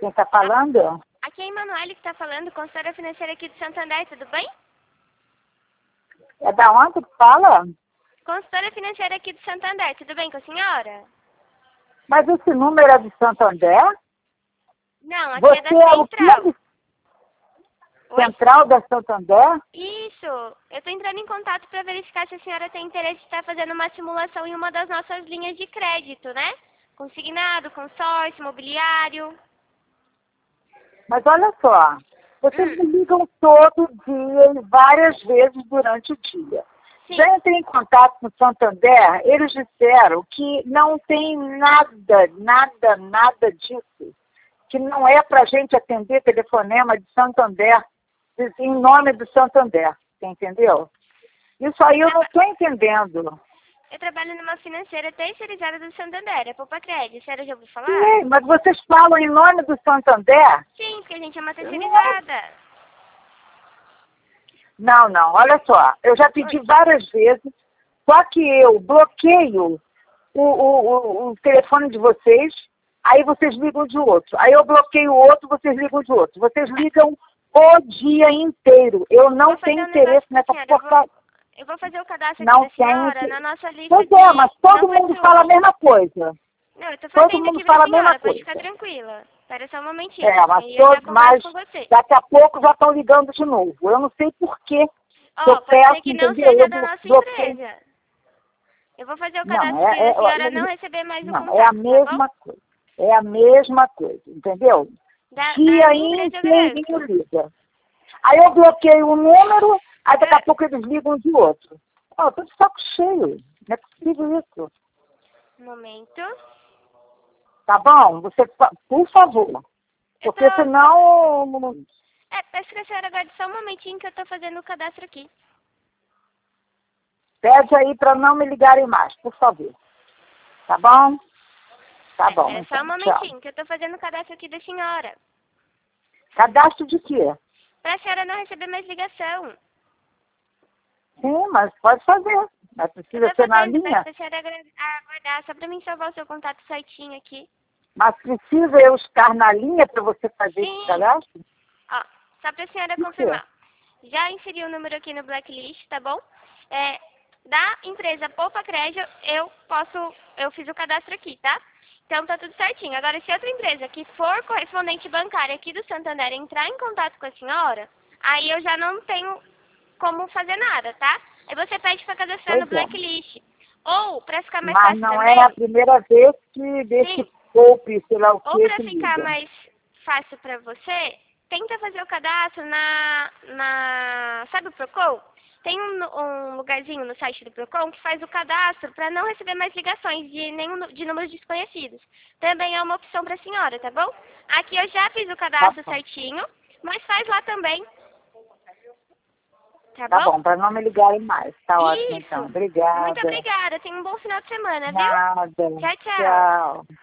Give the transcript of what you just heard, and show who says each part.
Speaker 1: Quem está falando?
Speaker 2: Aqui é a Emanuele que está falando, consultora financeira aqui do Santander, tudo bem?
Speaker 1: É da onde que fala?
Speaker 2: Consultora financeira aqui do Santander, tudo bem com a senhora?
Speaker 1: Mas esse número é de Santander?
Speaker 2: Não, aqui
Speaker 1: Você
Speaker 2: é da
Speaker 1: é o
Speaker 2: Central.
Speaker 1: quê?
Speaker 2: Oi?
Speaker 1: Central da Santander?
Speaker 2: Isso, eu estou entrando em contato para verificar se a senhora tem interesse em estar fazendo uma simulação em uma das nossas linhas de crédito, né? Consignado, consórcio, imobiliário.
Speaker 1: Mas olha só, vocês me ligam todo dia e várias vezes durante o dia.
Speaker 2: Sim.
Speaker 1: Já entrei em contato com o Santander, eles disseram que não tem nada disso. Que não é para a gente atender telefonema de Santander, em nome do Santander, você entendeu? Isso aí eu não estou entendendo.
Speaker 2: Eu trabalho numa financeira terceirizada do Santander, é Poupa Crédito, a senhora já ouviu falar?
Speaker 1: Sim, mas vocês falam em nome do Santander?
Speaker 2: Sim, porque a gente é uma terceirizada.
Speaker 1: Não, olha só, eu já pedi várias vezes, só que eu bloqueio o telefone de vocês, aí vocês ligam de outro. Aí eu bloqueio o outro, vocês ligam de outro. Vocês ligam o dia inteiro. Eu não tenho interesse nessa porcaria.
Speaker 2: Eu vou fazer o cadastro
Speaker 1: Não
Speaker 2: aqui da senhora
Speaker 1: tem.
Speaker 2: na nossa lista
Speaker 1: Pois
Speaker 2: de...
Speaker 1: é, mas todo
Speaker 2: não
Speaker 1: mundo
Speaker 2: foi
Speaker 1: fala a
Speaker 2: sujo.
Speaker 1: mesma coisa.
Speaker 2: Não, eu tô
Speaker 1: Todo
Speaker 2: fazendo
Speaker 1: mundo
Speaker 2: aqui pra
Speaker 1: fala a mesma
Speaker 2: senhora, pode
Speaker 1: coisa.
Speaker 2: ficar tranquila. Espera só um momentinho.
Speaker 1: É, mas,
Speaker 2: aí eu já converso com você.
Speaker 1: daqui a pouco já estão ligando de novo. Eu não sei por quê.
Speaker 2: Ó, pode
Speaker 1: peço,
Speaker 2: ser que não
Speaker 1: entendeu?
Speaker 2: seja
Speaker 1: Eu
Speaker 2: da nossa
Speaker 1: bloqueio.
Speaker 2: empresa. Eu vou fazer o
Speaker 1: Não,
Speaker 2: cadastro aqui da senhora não receber mais o
Speaker 1: não,
Speaker 2: contato,
Speaker 1: é a
Speaker 2: tá
Speaker 1: mesma
Speaker 2: bom?
Speaker 1: coisa. É a mesma coisa, entendeu?
Speaker 2: Da
Speaker 1: Dia
Speaker 2: minha empresa
Speaker 1: inteirinho
Speaker 2: mesmo.
Speaker 1: liga. Aí eu bloqueio um número, aí daqui a pouco eles ligam de outro. Ó, eu tô de saco cheio. Não é possível isso.
Speaker 2: Um momento.
Speaker 1: Tá bom? Você, por favor. Porque senão...
Speaker 2: Peço que a senhora aguarde só um momentinho que eu tô fazendo o cadastro aqui.
Speaker 1: Pede aí para não me ligarem mais, por favor. Tá bom? Tá bom,
Speaker 2: É
Speaker 1: então.
Speaker 2: só um momentinho que eu tô fazendo o cadastro aqui da senhora.
Speaker 1: Cadastro de quê?
Speaker 2: Pra senhora não receber mais ligação.
Speaker 1: Sim, mas pode fazer. Mas precisa ser na linha.
Speaker 2: Peço pra senhora aguardar só pra mim salvar o seu contato certinho aqui.
Speaker 1: Mas precisa eu estar na linha para você fazer esse cadastro?
Speaker 2: Ó, só pra senhora confirmar. Já inseri o número aqui no blacklist, tá bom? Da empresa Poupa Crédito, eu fiz o cadastro aqui, tá? Então tá tudo certinho. Agora, se outra empresa que for correspondente bancária aqui do Santander entrar em contato com a senhora, aí eu já não tenho como fazer nada, tá? Aí você pede pra cadastrar no blacklist. Ou, pra ficar mais fácil
Speaker 1: não
Speaker 2: também...
Speaker 1: é a primeira vez que desse poupe, sei lá o que.
Speaker 2: Ou pra ficar mais fácil pra você, tenta fazer o cadastro sabe o Procon? Tem um lugarzinho no site do Procon que faz o cadastro para não receber mais ligações de números desconhecidos. Também é uma opção para a senhora, tá bom? Aqui eu já fiz o cadastro certinho, mas faz lá também. Tá bom?
Speaker 1: Tá bom, para não me ligarem mais. Tá ótimo, então. Obrigada.
Speaker 2: Muito obrigada. Tenha um bom final de semana, viu?
Speaker 1: Nada.
Speaker 2: Tchau, tchau.
Speaker 1: Tchau.